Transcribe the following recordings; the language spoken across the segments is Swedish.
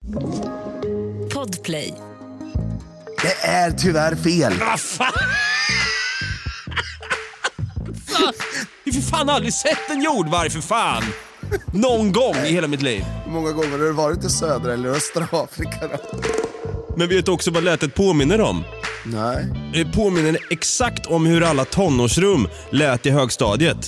Podplay. Det är tyvärr fel. Vad fan? Jag har för fan aldrig sett en jordvarg för fan. Någon gång i hela mitt liv. Hur många gånger har du varit i södra eller östra Afrika då? Men vet du också vad lätet påminner om? Nej. Det påminner exakt om hur alla tonårsrum lät i högstadiet.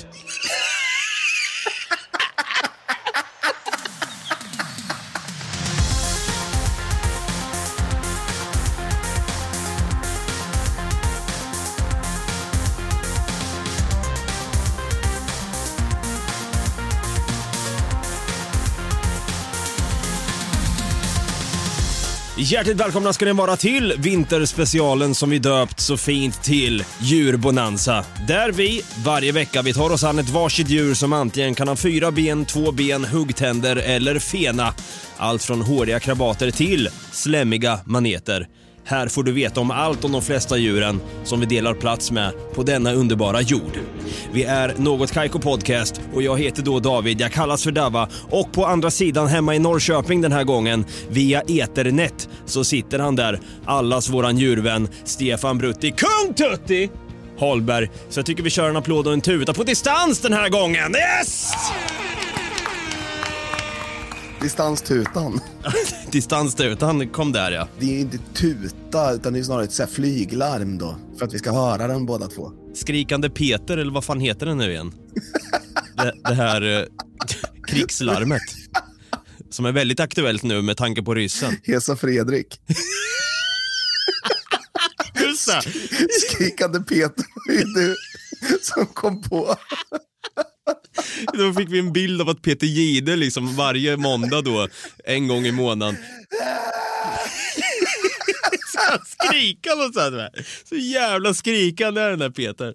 Hjärtligt välkomna ska ni vara till vinterspecialen som vi döpt så fint till Djurbonanza. Där vi varje vecka vi tar oss an ett varsitt djur som antingen kan ha 4 ben, 2 ben, huggtänder eller fena. Allt från håriga krabater till slämmiga maneter. Här får du veta om allt om de flesta djuren som vi delar plats med på denna underbara jord. Vi är Något Kaiko Podcast och jag heter då David, jag kallas för Dava. Och på andra sidan hemma i Norrköping den här gången, via Ethernet, så sitter han där, allas våran djurvän Stefan Brutti, Kung Tutti Holberg. Så jag tycker vi kör en applåd och en tuta på distans den här gången. Yes! Distanstutan. Distanstutan kom där, ja. Det är inte tuta utan det är snarare ett så här flyglarm då. För att vi ska höra den båda två. Skrikande Peter, eller vad fan heter den nu igen? Det här krigslarmet. Som är väldigt aktuellt nu med tanke på ryssen. Hesa Fredrik. Just det. Skrikande Peter var ju du som kom på. Då fick vi en bild av att Peter Gide liksom varje måndag då, en gång i månaden, ska skrika något sånt där. Så jävla skrikande är den där Peter.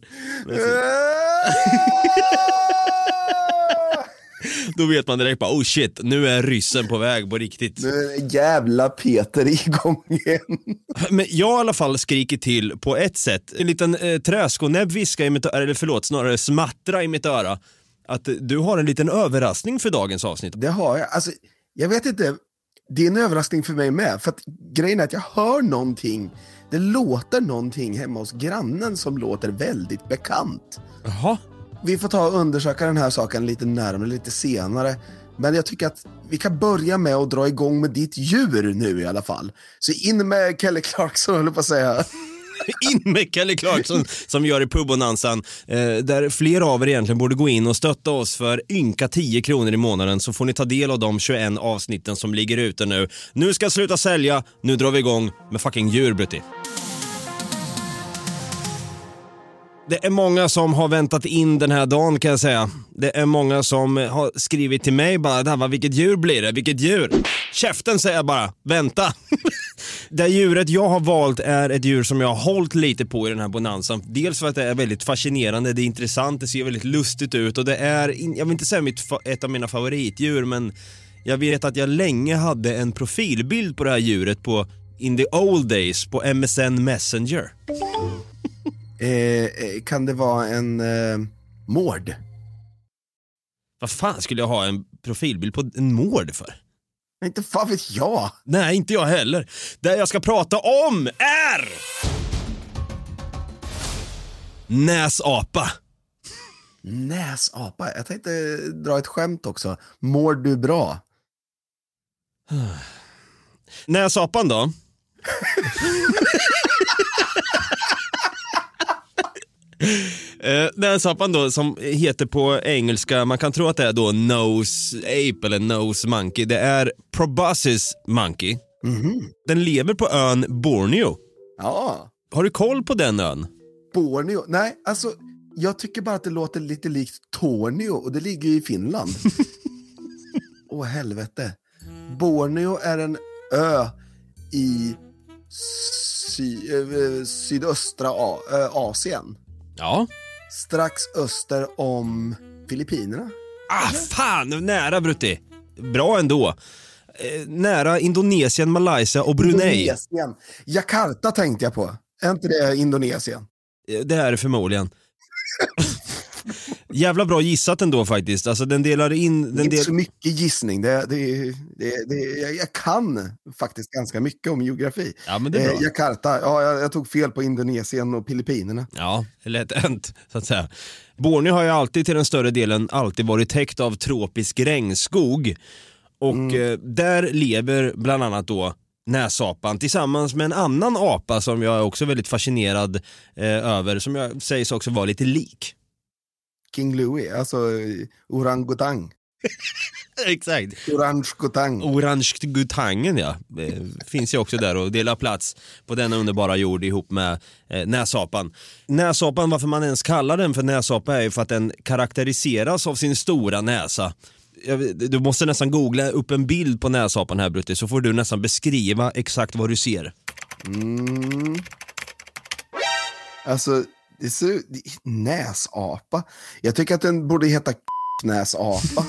Då vet man direkt bara, oh shit, nu är ryssen på väg på riktigt. Nu är jävla Peter igång igen. Men jag i alla fall skriker till på ett sätt. En liten träskonäbb viska i mitt öra, eller förlåt, snarare smattra i mitt öra. Att du har en liten överraskning för dagens avsnitt. Det har jag. Alltså, jag vet inte. Det är en överraskning för mig med. För att grejen är att jag hör någonting. Det låter någonting hemma hos grannen som låter väldigt bekant. Jaha. Vi får ta och undersöka den här saken lite närmare, lite senare. Men jag tycker att vi kan börja med att dra igång med ditt djur nu i alla fall. Så in med Kelly Clarkson, håller på att säga. In med Kelly Clarkson som gör i Pubonanzan, där flera av er egentligen borde gå in och stötta oss för ynka 10 kronor i månaden, så får ni ta del av de 21 avsnitten som ligger ute nu. Nu ska jag sluta sälja, nu drar vi igång med fucking djurbrutti. Det är många som har väntat in den här dagen, kan jag säga. Det är många som har skrivit till mig bara, vilket djur blir det? Vilket djur? Käften, säger jag bara. Vänta. Det djuret jag har valt är ett djur som jag har hållit lite på i den här bonanzan. Dels för att det är väldigt fascinerande, det är intressant, det ser väldigt lustigt ut. Och det är, jag vill inte säga ett av mina favoritdjur, men jag vet att jag länge hade en profilbild på det här djuret på in the old days på MSN Messenger. Kan det vara en mård? Vad fan skulle jag ha en profilbild på en mård för? Inte fan vet jag. Nej, inte jag heller. Det jag ska prata om är näsapa. Näsapa? Jag tänkte dra ett skämt också. Mår du bra? Näsapan då? Näsapan då, som heter på engelska, man kan tro att det är då nose ape eller nose monkey. Det är proboscis monkey. Den lever på ön Borneo. Ja. Har du koll på den ön? Borneo? Nej, alltså jag tycker bara att det låter lite likt Tornio och det ligger ju i Finland. Åh helvete. Borneo är en ö i sydöstra Asien. Ja. Strax öster om Filippinerna. Fan, nära Brutti. Bra ändå. Nära Indonesien, Malaysia och Brunei. Indonesien. Jakarta tänkte jag på. Är inte det Indonesien? Det är det förmodligen. Jävla bra gissat ändå faktiskt. Alltså den delar in... Det är inte så mycket gissning. Jag kan faktiskt ganska mycket om geografi. Ja, men det är bra. Jakarta, jag tog fel på Indonesien och Filippinerna. Ja, lätt hänt så att säga. Borneo har ju alltid till den större delen varit täckt av tropisk regnskog. Och där lever bland annat då näsapan tillsammans med en annan apa som jag är också väldigt fascinerad över, som jag sägs också vara lite lik. King Louie, alltså orangutang. Exakt. Orangutangen, ja. Finns ju också där och delar plats på denna underbara jord ihop med näsapan. Näsapan, varför man ens kallar den för näsapa är ju för att den karaktäriseras av sin stora näsa. Du måste nästan googla upp en bild på näsapan här, Brutti, så får du nästan beskriva exakt vad du ser. Alltså, det ser ut... Näsapa. Jag tycker att den borde heta näsapa.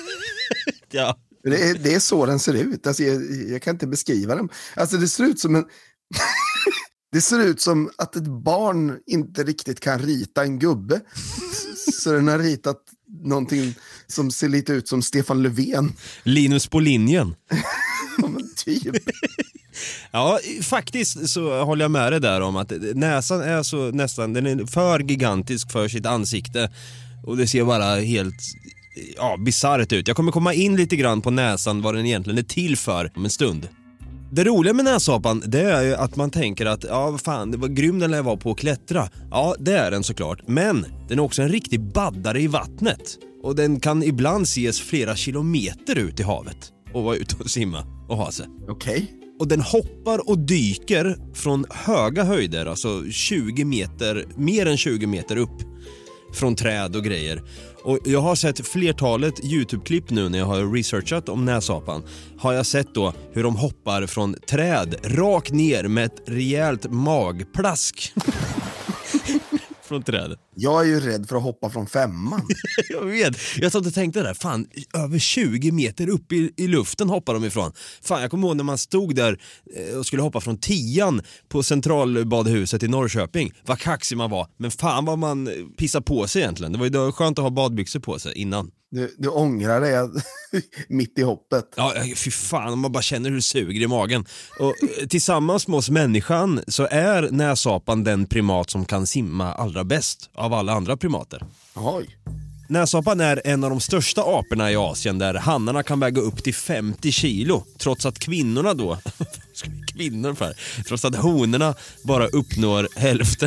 Ja. Det är så den ser ut. Alltså, jag kan inte beskriva den. Alltså, det ser ut som en... Det ser ut som att ett barn inte riktigt kan rita en gubbe. Så den har ritat någonting som ser lite ut som Stefan Löfven. Linus på linjen. Ja, men typ. Ja, faktiskt så håller jag med dig där om att näsan är så nästan, den är för gigantisk för sitt ansikte. Och det ser bara helt bisarrt ut. Jag kommer komma in lite grann på näsan, vad den egentligen är till för om en stund. Det roliga med näsapan, det är ju att man tänker att fan, det var grym den lär vara på att klättra. Ja, det är den såklart. Men den är också en riktig baddare i vattnet. Och den kan ibland ses flera kilometer ut i havet och vara ute och simma och ha sig. Okej. Och den hoppar och dyker från höga höjder, alltså 20 meter, mer än 20 meter upp från träd och grejer. Och jag har sett flertalet YouTube-klipp nu när jag har researchat om näsapan. Har jag sett då hur de hoppar från träd rakt ner med ett rejält magplask. Från trädet. Jag är ju rädd för att hoppa från 5:an. Jag vet. Jag satt och tänkte där, fan, över 20 meter upp i luften hoppar de ifrån. Fan, jag kommer ihåg när man stod där och skulle hoppa från 10:an på centralbadhuset i Norrköping. Vad kaxig man var. Men fan vad man pissade på sig egentligen. Det var ju skönt att ha badbyxor på sig innan. Du ångrar dig mitt i hoppet. Ja, fy fan, man bara känner hur det suger i magen. Och tillsammans med oss människan så är näsapan den primat som kan simma allra bäst av alla andra primater. Oj. Näsapan är en av de största aporna i Asien, där hannarna kan väga upp till 50 kilo. Trots att kvinnorna då... trots att honorna bara uppnår hälften.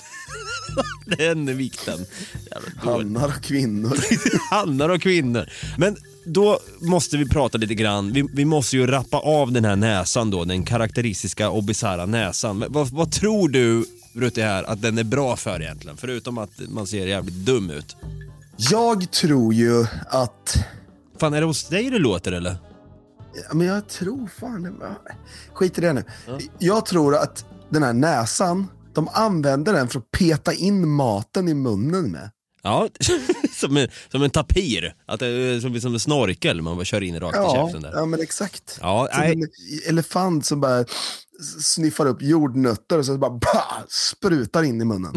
Den är vikten. Hannar och kvinnor. Hannar och kvinnor. Men då måste vi prata lite grann. Vi måste ju rappa av den här näsan då, den karaktäristiska och bizarra näsan. Men vad tror du, Brutti, här att den är bra för egentligen? Förutom att man ser jävligt dum ut. Jag tror ju att... Fan, är det hos dig det låter eller? Ja, men jag tror fan... Skit i det nu. Ja. Jag tror att den här näsan, de använder den för att peta in maten i munnen med. Ja, som en tapir. Att det är som en snorkel man bara kör in rakt i käften där. Ja, men exakt. Ja, som en elefant som bara sniffar upp jordnötter och så bara sprutar in i munnen.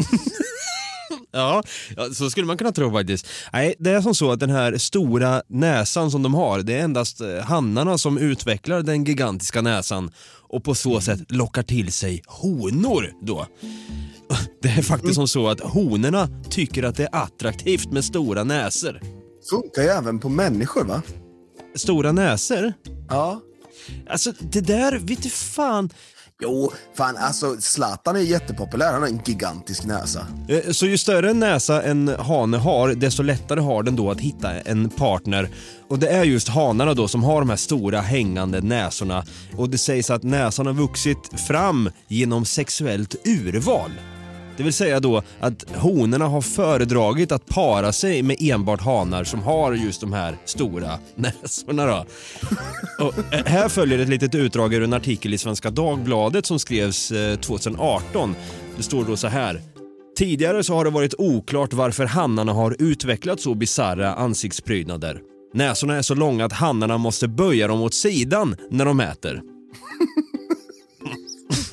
Ja, så skulle man kunna tro faktiskt. Nej, det är som så att den här stora näsan som de har, det är endast hannarna som utvecklar den gigantiska näsan och på så sätt lockar till sig honor då. Det är faktiskt som så att honorna tycker att det är attraktivt med stora näsor. Funkar ju även på människor, va? Stora näsor? Ja. Alltså, det där, vet du fan... Jo, fan, alltså Zlatan är jättepopulär, han har en gigantisk näsa. Så ju större en näsa en hane har, desto lättare har den då att hitta en partner. Och det är just hanarna då som har de här stora hängande näsorna. Och det sägs att näsan har vuxit fram genom sexuellt urval. Det vill säga då att honorna har föredragit att para sig med enbart hanar som har just de här stora näsorna då. Och här följer ett litet utdrag ur en artikel i Svenska Dagbladet som skrevs 2018. Det står då så här: tidigare så har det varit oklart varför hannarna har utvecklat så bizarra ansiktsprydnader. Näsorna är så långa att hannarna måste böja dem åt sidan när de äter.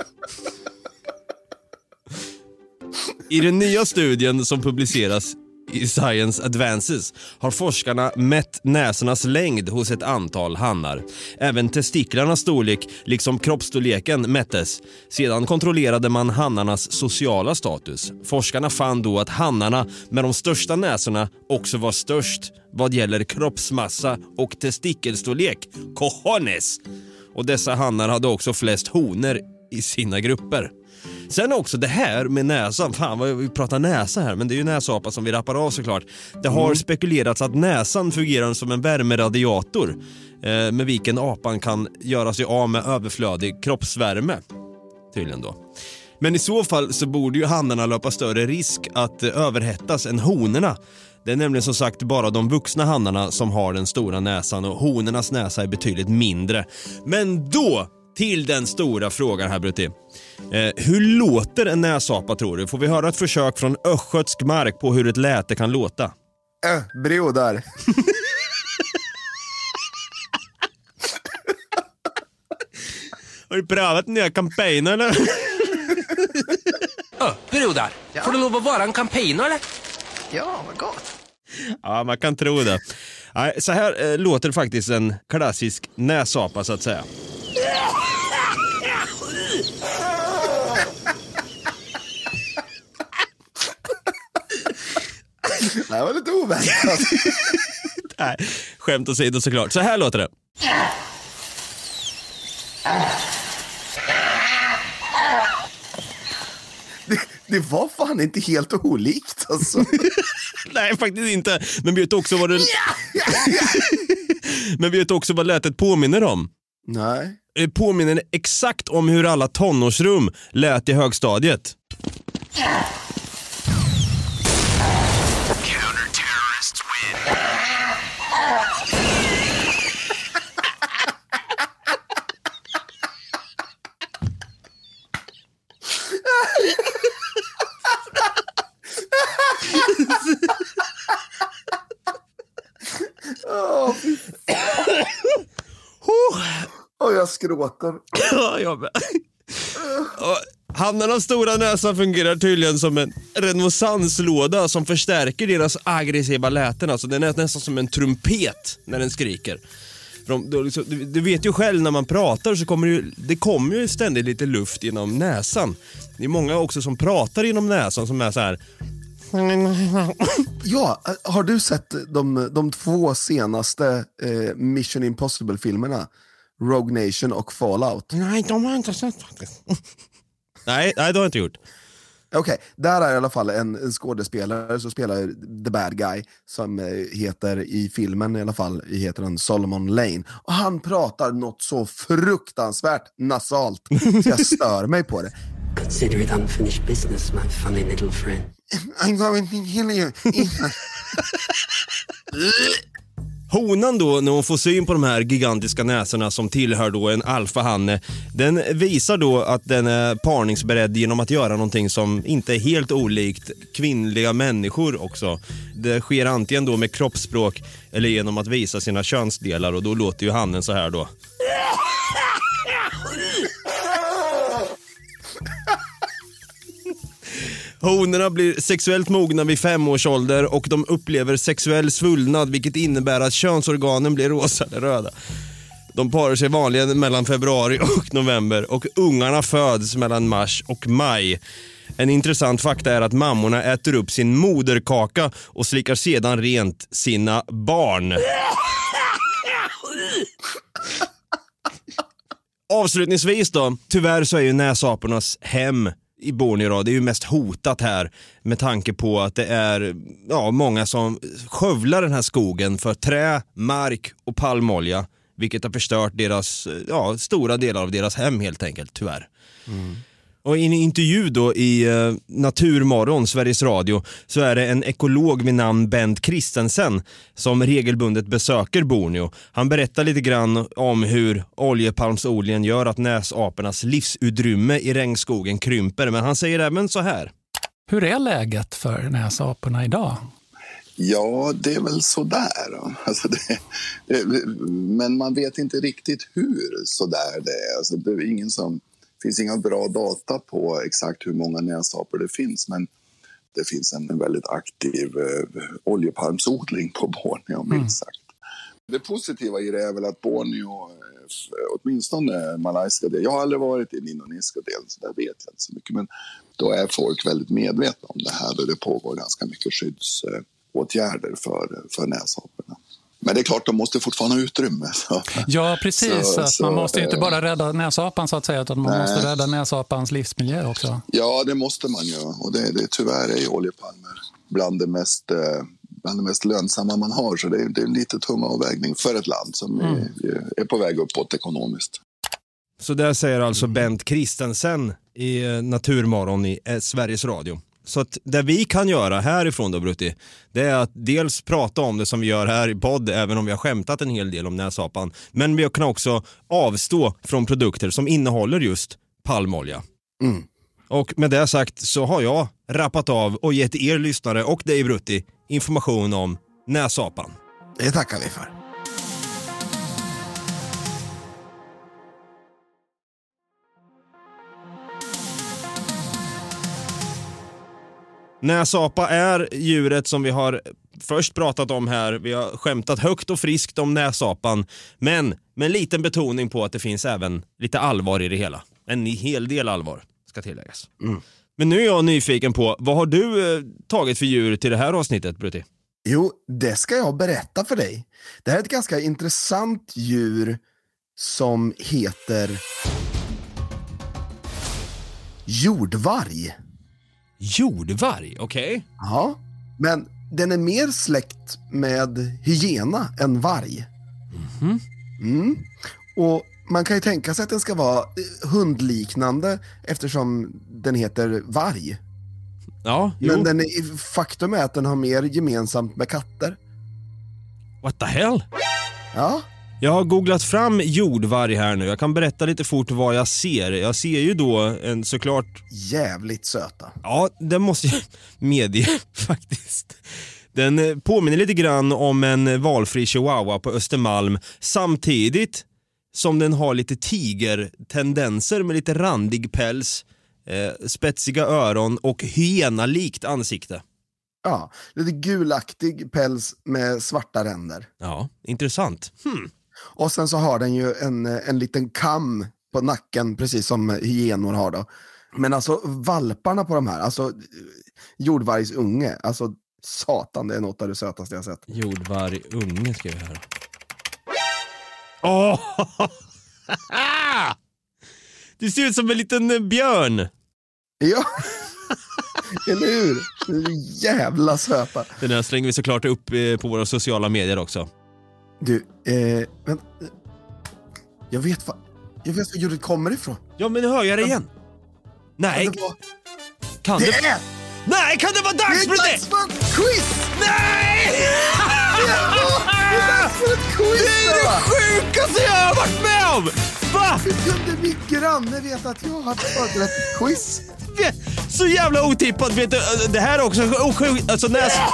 I den nya studien som publiceras i Science Advances har forskarna mätt näsornas längd hos ett antal hannar. Även testiklarnas storlek liksom kroppsstorleken mättes. Sedan kontrollerade man hannarnas sociala status. Forskarna fann då att hannarna med de största näsorna också var störst vad gäller kroppsmassa och testikelstorlek. Cojones! Och dessa hannar hade också flest honor i sina grupper. Sen också det här med näsan. Fan vad vi pratar näsa här, men det är ju näsapa som vi rappar av såklart. Det har spekulerats att näsan fungerar som en värmeradiator med vilken apan kan göra sig av med överflödig kroppsvärme. Tydligen då. Men i så fall så borde ju hannarna löpa större risk att överhettas än honorna. Det är nämligen som sagt bara de vuxna hannarna som har den stora näsan och honornas näsa är betydligt mindre. Men då till den stora frågan här, Brutti. Hur låter en näsapa tror du? Får vi höra ett försök från östgötsk mark på hur ett läte kan låta? Brodar. Har du prövat nya campaigner eller? Brodar, får du lov att vara en campaigner eller? Ja, vad gott. Ja, man kan tro det. Nej, så här låter faktiskt en klassisk näsapa så att säga. Det var lite oväntat. Nej, skämt åsido såklart. Så här låter det. Det var fan inte helt olikt alltså. Nej, faktiskt inte. Men vet också vad det... Men vet också vad lätet påminner om? Nej. Det påminner exakt om hur alla tonårsrum lät i högstadiet. Counter-terrorists win. Jag skråter. Ja, jag med. Hannarnas stora näsa fungerar tydligen som en renesanslåda som förstärker deras aggressiva läten. Alltså den är nästan som en trumpet när den skriker. Du vet ju själv när man pratar så kommer ju ständigt lite luft genom näsan. Det är många också som pratar genom näsan som är så här. Ja, har du sett de två senaste Mission Impossible-filmerna? Rogue Nation och Fallout? Nej, de har inte sett faktiskt. Nej, det har jag inte gjort. Okej, där är i alla fall en skådespelare som spelar the bad guy som heter i filmen i alla fall heter han Solomon Lane. Och han pratar något så fruktansvärt nasalt så jag stör mig på det. Consider it unfinished business, my funny little friend. I'm going to kill you. Honan då, när hon får syn på de här gigantiska näsorna som tillhör då en alfahanne, den visar då att den är parningsberedd genom att göra någonting som inte är helt olikt kvinnliga människor också. Det sker antingen då med kroppsspråk eller genom att visa sina könsdelar och då låter ju hannen så här då. Honorna blir sexuellt mogna vid 5 års ålder och de upplever sexuell svullnad vilket innebär att könsorganen blir rosa eller röda. De parar sig vanligen mellan februari och november och ungarna föds mellan mars och maj. En intressant fakta är att mammorna äter upp sin moderkaka och slickar sedan rent sina barn. Avslutningsvis då, tyvärr så är ju näsapornas hem i Borneo, det är ju mest hotat här med tanke på att det är många som skövlar den här skogen för trä, mark och palmolja, vilket har förstört deras stora delar av deras hem helt enkelt, tyvärr. Och i en intervju då i Naturmorgon, Sveriges Radio, så är det en ekolog med namn Bent Christensen som regelbundet besöker Borneo. Han berättar lite grann om hur oljepalmsodlingen gör att näsapornas livsutrymme i regnskogen krymper. Men han säger även så här. Hur är läget för näsaporna idag? Ja, det är väl sådär. Alltså men man vet inte riktigt hur sådär det är. Alltså, det är finns inga bra data på exakt hur många näsapor det finns. Men det finns en väldigt aktiv oljepalmsodling på Borneo, minst sagt. Det positiva i det är väl att Borneo, åtminstone malaysiska del, jag har aldrig varit i den indonesiska delen så där vet jag inte så mycket, men då är folk väldigt medvetna om det här och det pågår ganska mycket skyddsåtgärder för näsaporna. Men det är klart, de måste fortfarande ha utrymme. Så. Ja, precis. Man måste ju inte bara rädda näsapan så att säga, utan man måste rädda näsapans livsmiljö också. Ja, det måste man göra. Och det tyvärr är oljepalmer bland det mest lönsamma man har. Så det är en lite tung avvägning för ett land som är på väg uppåt ekonomiskt. Så där säger alltså Bent Christensen i Naturmorgon i Sveriges Radio. Så att det vi kan göra härifrån då, Brutti, det är att dels prata om det som vi gör här i podd, även om vi har skämtat en hel del om näsapan. Men vi kan också avstå från produkter som innehåller just palmolja. Och med det sagt så har jag rappat av och gett er lyssnare och dig, Brutti, information om näsapan. Det tackar vi för. Näsapa är djuret som vi har först pratat om här. Vi har skämtat högt och friskt om näsapan, men med en liten betoning på att det finns även lite allvar i det hela. En hel del allvar ska tilläggas. Men nu är jag nyfiken på, vad har du tagit för djur till det här avsnittet, Brutti? Jo, det ska jag berätta för dig. Det här är ett ganska intressant djur som heter jordvarg. Jordvarg, okej. Ja, men den är mer släkt med hyena än varg. Och man kan ju tänka sig att den ska vara hundliknande eftersom den heter varg. Ja, men faktum är att den har mer gemensamt med katter. What the hell? Ja. Jag har googlat fram jordvarg här nu. Jag kan berätta lite fort vad jag ser. Jag ser ju då en såklart... jävligt söta. Ja, det måste jag medge faktiskt. Den påminner lite grann om en valfri chihuahua på Östermalm. Samtidigt som den har lite tigertendenser med lite randig päls, spetsiga öron och hyena-likt ansikte. Ja, lite gulaktig päls med svarta ränder. Ja, intressant. Och sen så har den ju en liten kam på nacken, precis som hyenor har då. Men alltså valparna på de här, alltså jordvargs unge, alltså satan, det är något av det sötaste jag sett. Jordvarg unge ska vi höra. Åh! Det ser ut som en liten björn. Ja, eller hur? Det är jävla söta. Den här slänger vi såklart upp på våra sociala medier också. Du, men jag vet var ljudet kommer ifrån. Ja, men nu hör jag det igen. Nej. Kan det? Nej, kan det vara dags för det? Det är dags för ett quiz! Nej! Det är dags för ett quiz! Det är det sjukaste jag har varit med om! Va? Hur kunde min granne veta att jag hade förberett ett quiz? Så jävla otippat, vet du. Det här är också sjukt. Alltså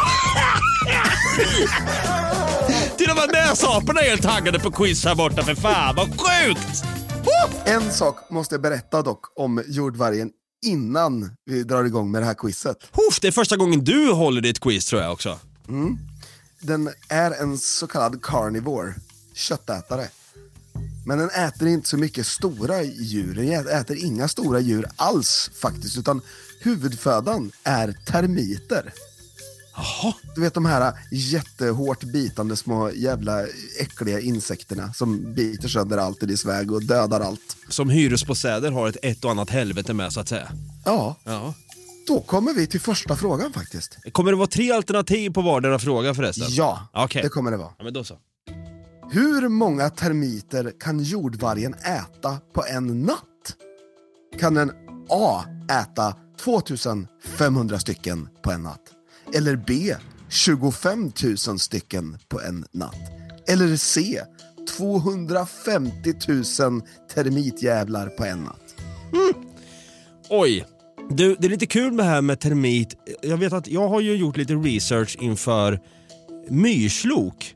till och med näsaporna är helt taggade på quiz här borta, för fan, vad sjukt! En sak måste jag berätta dock om jordvargen innan vi drar igång med det här quizet. Det är första gången du håller ditt quiz, tror jag också. Den är en så kallad carnivore, köttätare. Men den äter inte så mycket stora djur. Den äter inga stora djur alls faktiskt, utan huvudfödan är termiter. Jaha. Du vet de här jättehårt bitande små jävla äckliga insekterna som biter sönder allt i dess väg och dödar allt. Som hyresbostäder har ett och annat helvete med, så att säga. Ja. Ja. Då kommer vi till första frågan faktiskt. Kommer det vara 3 alternativ på vardera fråga förresten? Ja, okay. Det kommer det vara. Ja, men då så. Hur många termiter kan jordvargen äta på en natt? Kan den A. äta 2500 stycken på en natt? Eller B. 25 000 stycken på en natt? Eller C. 250 000 termitjävlar på en natt? Oj. Du, det är lite kul med det här med termit. Jag vet att jag har ju gjort lite research inför myrslok.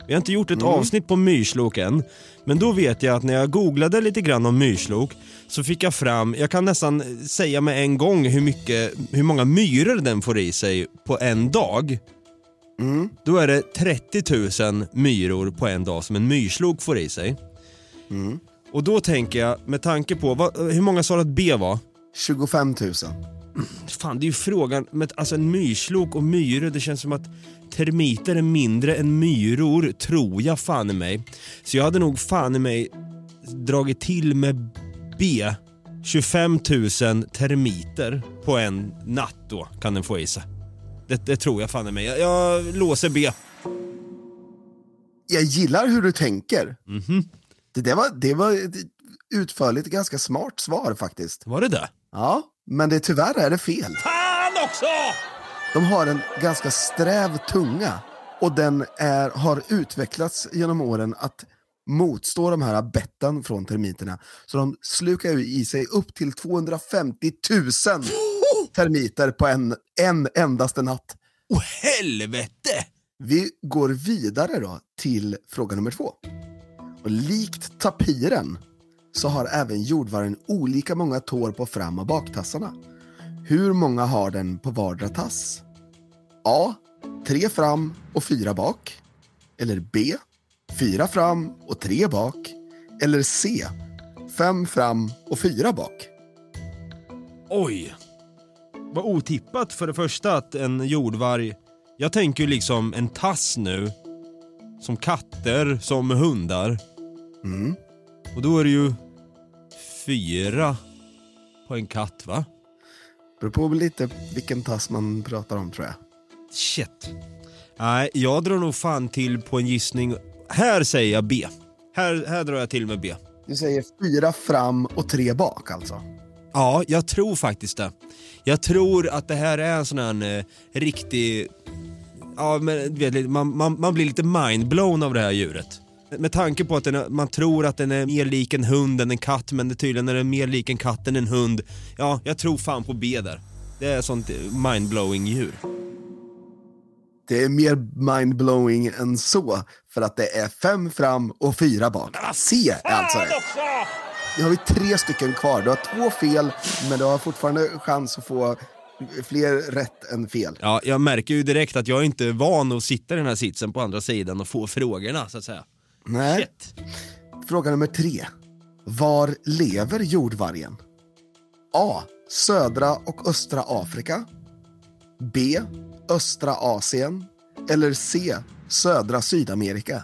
Vi har inte gjort ett avsnitt på myrslok än. Men då vet jag att när jag googlade lite grann om myrslok så fick jag fram, jag kan nästan säga med en gång hur många myror den får i sig på en dag. Då är det 30 000 myror på en dag som en myrslok får i sig. Och då tänker jag, med tanke på, hur många sa att B var? 25 000. Fan, det är ju frågan, men alltså en myrslok och myror, det känns som att termiter är mindre än myror, tror jag fan i mig. Så jag hade nog fan i mig dragit till med B. 25 000 termiter på en natt då kan den få i sig. Det tror jag fan i mig. Jag låser B. Jag gillar hur du tänker. Det var ett utförligt, ganska smart svar faktiskt. Var det det? Ja, men tyvärr är det fel. Fan också! De har en ganska sträv tunga och den har utvecklats genom åren att motstå de här betten från termiterna. Så de slukar ju i sig upp till 250 000 termiter på en endaste natt. Åh helvete! Vi går vidare då till fråga nummer 2. Och likt tapiren så har även jordvargen olika många tår på fram- och baktassarna. Hur många har den på vardera tass? A. 3 fram och 4 bak. Eller B. 4 fram och 3 bak. Eller C. 5 fram och 4 bak. Oj. Vad otippat för det första att en jordvarg... Jag tänker ju liksom en tass nu. Som katter, som hundar. Och då är det ju 4 på en katt, va? Beror på lite vilken tass man pratar om, tror jag. Shit. Nej, jag drar nog fan till på en gissning. Här säger jag B. Här drar jag till med B. Du säger 4 fram och 3 bak alltså? Ja, jag tror faktiskt det. Jag tror att det här är en sån här riktig... Ja, men vet, man blir lite mindblown av det här djuret. Med tanke på att man tror att den är mer lik en hund än en katt, men det tydligen är den mer lik en katt än en hund. Ja, jag tror fan på B där. Det är sånt mindblowing djur. Det är mer mindblowing än så, för att det är 5 fram och 4 bak. C är alltså det. Nu har vi 3 stycken kvar. Du har 2 fel, men du har fortfarande chans att få fler rätt än fel. Ja, jag märker ju direkt att jag är inte van att sitta i den här sitsen på andra sidan och få frågorna, så att säga. Nej. Shit. Fråga nummer 3. Var lever jordvargen? A. Södra och östra Afrika. B. Östra Asien. Eller C. Södra Sydamerika.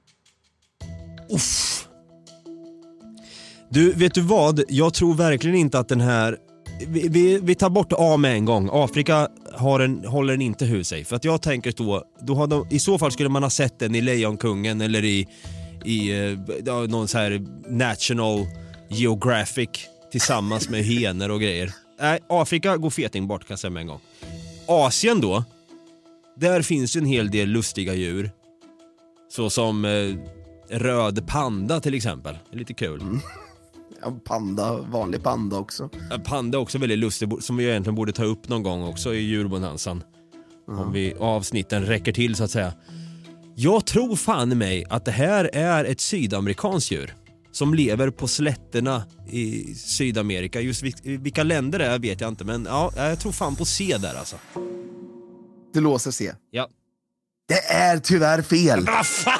Uff. Du, vet du vad? Jag tror verkligen inte att den här... Vi tar bort A med en gång. Afrika håller den inte hus sig. För att jag tänker då har de, i så fall skulle man ha sett den i Lejonkungen eller i någon så här National Geographic tillsammans med hyenor och grejer. Nej, Afrika går feting bort, kan jag säga med en gång. Asien då, där finns ju en hel del lustiga djur. Så som röd panda till exempel. Det är lite kul. Ja, panda, vanlig panda också. Panda också väldigt lustig, som vi egentligen borde ta upp någon gång också i djurbonanzan. Om vi avsnitten räcker till, så att säga. Jag tror fan i mig att det här är ett sydamerikanskt djur som lever på slätterna i Sydamerika. Just vilka länder det är vet jag inte, men ja, jag tror fan på C där alltså. Du låser C. Ja. Det är tyvärr fel. Vad fan?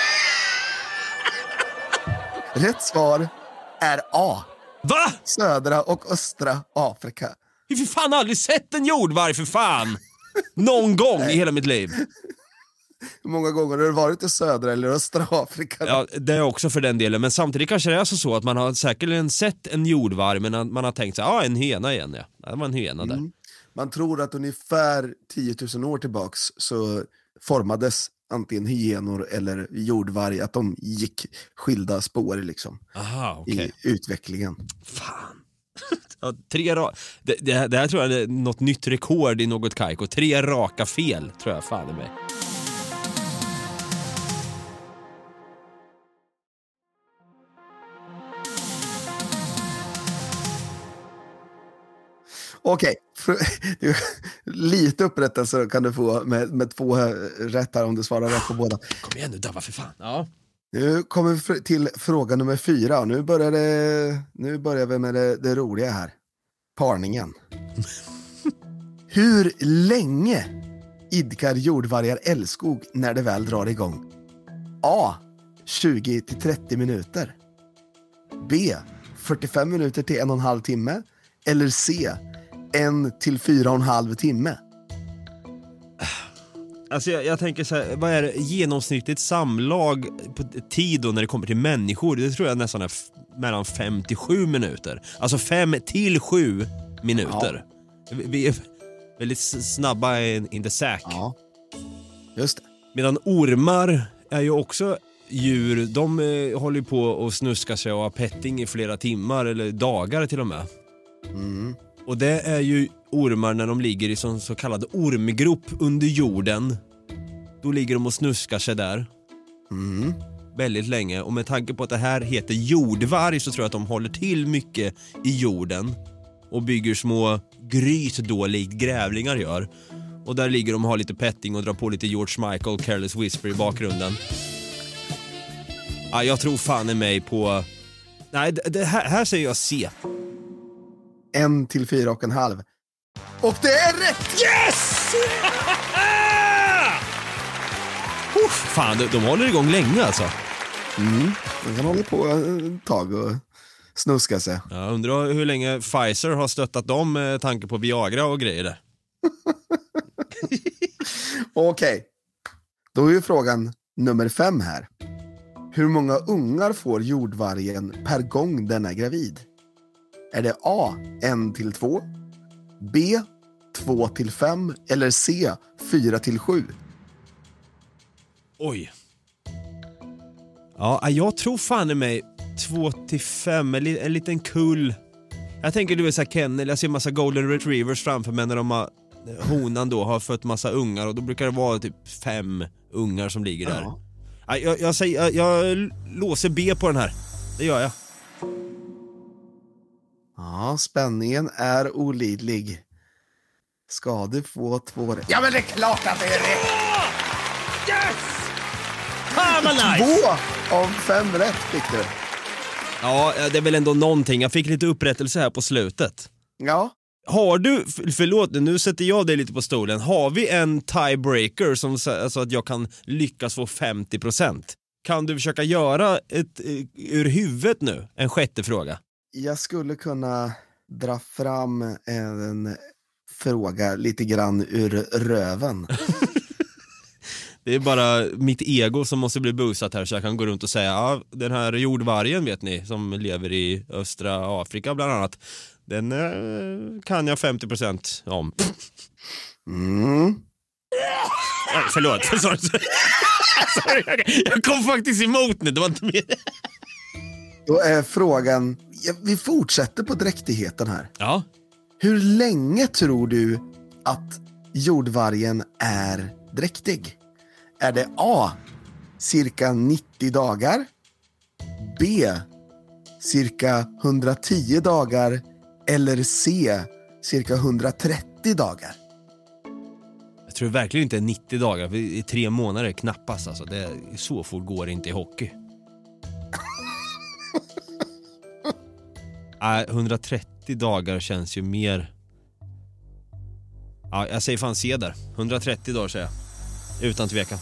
Rätt svar är A. Va? Södra och östra Afrika. Jag har för fan aldrig sett en jordvarg, för fan. Någon gång i hela mitt liv. Hur många gånger har du varit i södra eller östra Afrika? Ja, det är också för den delen. Men samtidigt kanske det är så att man har säkerligen sett en jordvarg, men man har tänkt sig, en hyena igen, ja. Det var en hyena där. Man tror att ungefär 10 000 år tillbaks så formades antingen hyenor eller jordvarg, att de gick skilda spår liksom. Aha, okay. I utvecklingen. Fan. Ja, det här tror jag är något nytt rekord i något kajko. 3 raka fel, tror jag fan är mig. Okej. Lite upprättelse kan du få med 2 rätt här om du svarar rätt på båda. Kom igen nu, Dabba, för fan. Ja. Nu kommer vi till fråga nummer 4. Nu börjar vi med det roliga här. Parningen. Hur länge idkar jordvargar älskog när det väl drar igång? A. 20-30 minuter. B. 45 minuter till 1,5 timme. Eller C. 1 till 4,5 timme. Alltså jag tänker så här, vad är det genomsnittligt samlag på tid då när det kommer till människor? Det tror jag nästan är mellan 5 till 7 minuter. Alltså 5 till 7 minuter. Ja. Vi är väldigt snabba in the sack. Ja, just det. Medan ormar är ju också djur. De håller på och snuskar sig och har petting i flera timmar eller dagar till och med. Mm. Och det är ju ormar när de ligger i så kallad ormgrop under jorden. Då ligger de och snuskar sig där. Mm. Väldigt länge. Och med tanke på att det här heter jordvarg så tror jag att de håller till mycket i jorden. Och bygger små gryt då, likt grävlingar gör. Och där ligger de och har lite petting och drar på lite George Michael, Careless Whisper i bakgrunden. Ja, jag tror fan i mig på... Nej, det här säger jag C. 1 till 4,5. Och det är rätt! Yes! Fan, de håller igång länge alltså. De kan hålla på ett tag och snuska sig. Jag undrar hur länge Pfizer har stöttat dem med tanke på Viagra och grejer där. Okej. Då är ju frågan nummer 5 här. Hur många ungar får jordvargen per gång den är gravid? Är det A, 1 till 2, B, 2 till 5 eller C, 4 till 7? Oj. Ja, jag tror fan i mig 2 till 5, en liten kull. Jag tänker du är så här Kennel, jag ser massa golden retrievers framför mig när de har, honan då har fött massa ungar och då brukar det vara typ 5 ungar som ligger där. Ja. Jag låser B på den här. Det gör jag. Ja, spänningen är olidlig. Ska du få 2 rätt? Ja, men det är klart att det är rätt! Yes! Fan vad nice! 2 av 5 rätt fick du. Ja, det är väl ändå någonting. Jag fick lite upprättelse här på slutet. Ja. Har du, förlåt nu sätter jag dig lite på stolen. Har vi en tiebreaker som alltså att jag kan lyckas få 50%? Kan du försöka göra ett ur huvudet nu? En sjätte fråga. Jag skulle kunna dra fram en fråga lite grann ur röven. Det är bara mitt ego som måste bli boostat här så jag kan gå runt och säga ja, den här jordvargen vet ni som lever i östra Afrika bland annat. Den kan jag 50% om. Nej, förlåt. Sorry. Jag kom faktiskt emot nu. Det var inte mer. Då är frågan, vi fortsätter på dräktigheten här. Ja. Hur länge tror du att jordvargen är dräktig? Är det A, cirka 90 dagar? B, cirka 110 dagar? Eller C, cirka 130 dagar? Jag tror verkligen inte 90 dagar. För i 3 månader knappast. Alltså. Så fort går det inte i hockey. 130 dagar känns ju mer... Ja, jag säger fan C där. 130 dagar säger jag. Utan tvekan.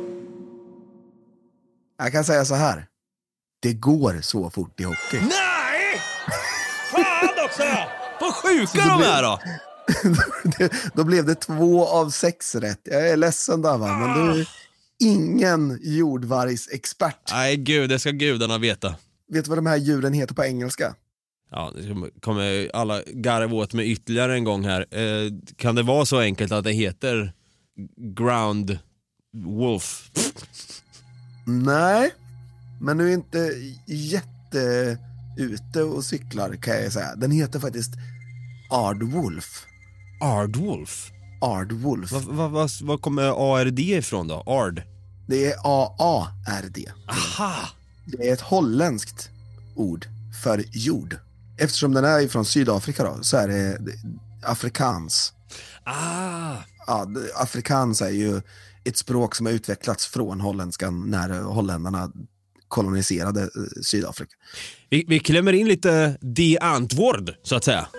Jag kan säga så här. Det går så fort i hockey. Nej! Fan också! Vad sjuka de är då! Då blev det 2 av 6 rätt. Jag är ledsen där va, men du är ingen jordvargsexpert. Nej gud, det ska gudarna veta. Vet du vad de här djuren heter på engelska? Ja, det kommer alla garva åt med ytterligare en gång här. Kan det vara så enkelt att det heter ground wolf? Nej, men du är inte jätte ute och cyklar kan jag säga. Den heter faktiskt Aardwolf. Aardwolf? Aardwolf. Vad kommer ARD ifrån då? Ard? Det är AARD. Aha! Det är ett holländskt ord för jord. Eftersom den är från Sydafrika då, så är det afrikans. Ja, afrikans är ju ett språk som har utvecklats från holländskan när holländarna koloniserade Sydafrika. Vi klämmer in lite de antword, så att säga.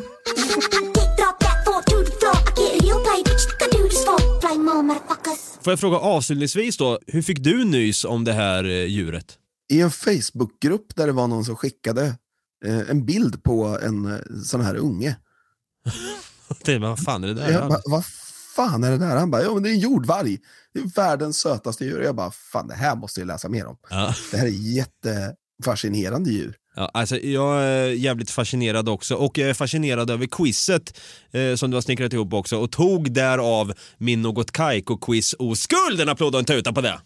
Får jag fråga avslutningsvis då, hur fick du nys om det här djuret? I en Facebookgrupp där det var någon som skickade en bild på en sån här unge. Vad fan är det där? Jag bara, vad fan är det där? Han bara, ja men det är en jordvarg. Det är världens sötaste djur. Jag bara, fan det här måste jag läsa mer om. Ja. Det här är jättefascinerande djur. Ja, alltså jag är jävligt fascinerad också. Och jag är fascinerad över quizet som du har snickrat ihop också. Och tog därav min Något Kaiko-quiz oskuld. En applåd och en tuta på det.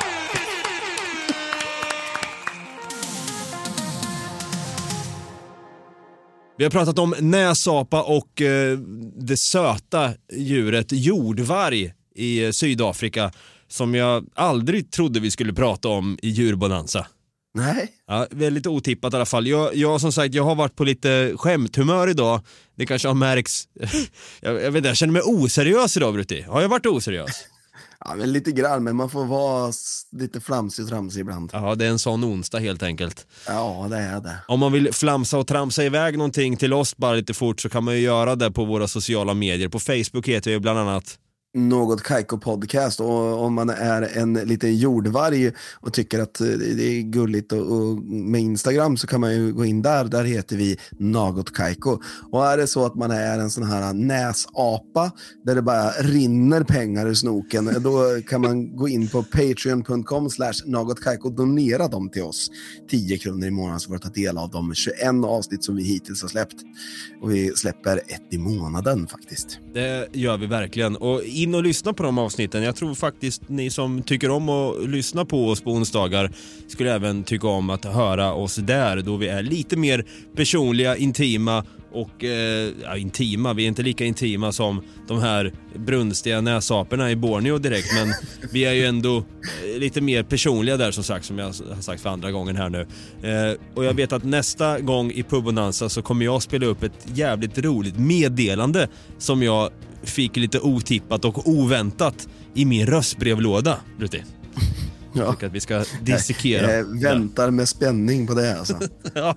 Vi har pratat om näsapa och det söta djuret jordvarg i Sydafrika som jag aldrig trodde vi skulle prata om i djurbonanza. Nej. Ja, väldigt otippat i alla fall. Jag som sagt, jag har varit på lite skämthumör idag. Det kanske har märks. Jag vet inte, jag känner mig oseriös idag, Brutti. Har jag varit oseriös? Ja, men lite grann, men man får vara lite flamsig och tramsig ibland. Ja, det är en sån onsdag helt enkelt. Ja, det är det. Om man vill flamsa och tramsa iväg någonting till oss bara lite fort så kan man ju göra det på våra sociala medier. På Facebook heter jag bland annat Något Kaiko podcast, och om man är en liten jordvarg och tycker att det är gulligt och med Instagram så kan man ju gå in där heter vi Något Kaiko. Och är det så att man är en sån här näsapa där det bara rinner pengar ur snoken, då kan man gå in på patreon.com/nagotkaiko och donera dem till oss. 10 kronor i månaden så får du ta del av de 21 avsnitt som vi hittills har släppt. Och vi släpper ett i månaden faktiskt. Det gör vi verkligen. Och in och lyssna på de avsnitten. Jag tror faktiskt ni som tycker om att lyssna på oss på onsdagar skulle även tycka om att höra oss där, då vi är lite mer personliga, intima och intima. Vi är inte lika intima som de här brunstiga näsaperna i Borneo direkt, men vi är ju ändå lite mer personliga där, som sagt, som jag har sagt för andra gången här nu. Och jag vet att nästa gång i Pubonanza så kommer jag spela upp ett jävligt roligt meddelande som jag fick lite otippat och oväntat i min röstbrevlåda, Brutti. Jag tycker att vi ska dissekera. Jag väntar med spänning på det alltså. Ja.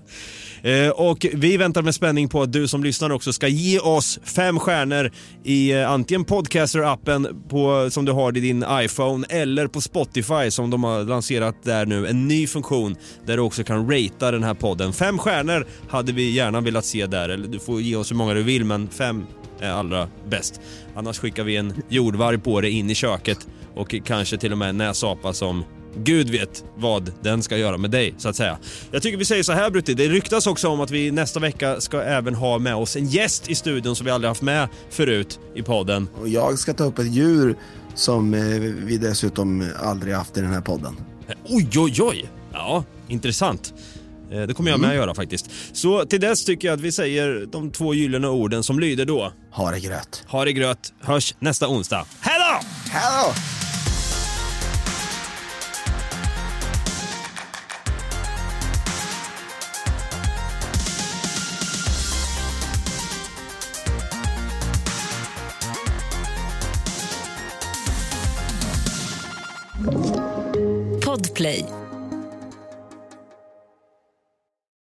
Och vi väntar med spänning på att du som lyssnar också ska ge oss 5 stjärnor i antingen Podcaster-appen som du har i din iPhone eller på Spotify som de har lanserat där nu. En ny funktion där du också kan ratea den här podden. 5 stjärnor hade vi gärna velat se där. Eller du får ge oss hur många du vill, men 5 är allra bäst. Annars skickar vi en jordvarg på det in i köket och kanske till och med en näsapa som Gud vet vad den ska göra med dig, så att säga. Jag tycker vi säger så här, Brutti. Det ryktas också om att vi nästa vecka ska även ha med oss en gäst i studion som vi aldrig haft med förut i podden. Och jag ska ta upp ett djur som vi dessutom aldrig haft i den här podden. Oj. Ja, intressant. Det kommer jag med att göra faktiskt. Så till dess tycker jag att vi säger de 2 gyllene orden som lyder då: ha det gröt. Ha det gröt. Hörs nästa onsdag. Hej då! Hej då! Podplay.